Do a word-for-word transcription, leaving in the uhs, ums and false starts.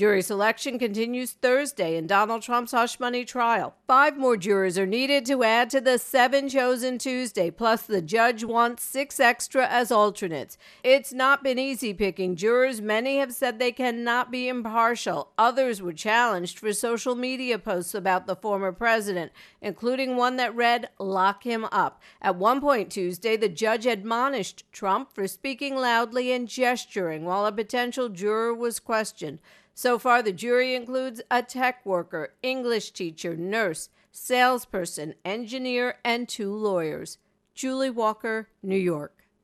Jury selection continues Thursday in Donald Trump's hush money trial. Five more jurors are needed to add to the seven chosen Tuesday, plus the judge wants six extra as alternates. It's not been easy picking jurors. Many have said they cannot be impartial. Others were challenged for social media posts about the former president, including one that read, "Lock him up." At one point Tuesday, the judge admonished Trump for speaking loudly and gesturing while a potential juror was questioned. So far, the jury includes a tech worker, English teacher, nurse, salesperson, engineer, and two lawyers. Julie Walker, New York.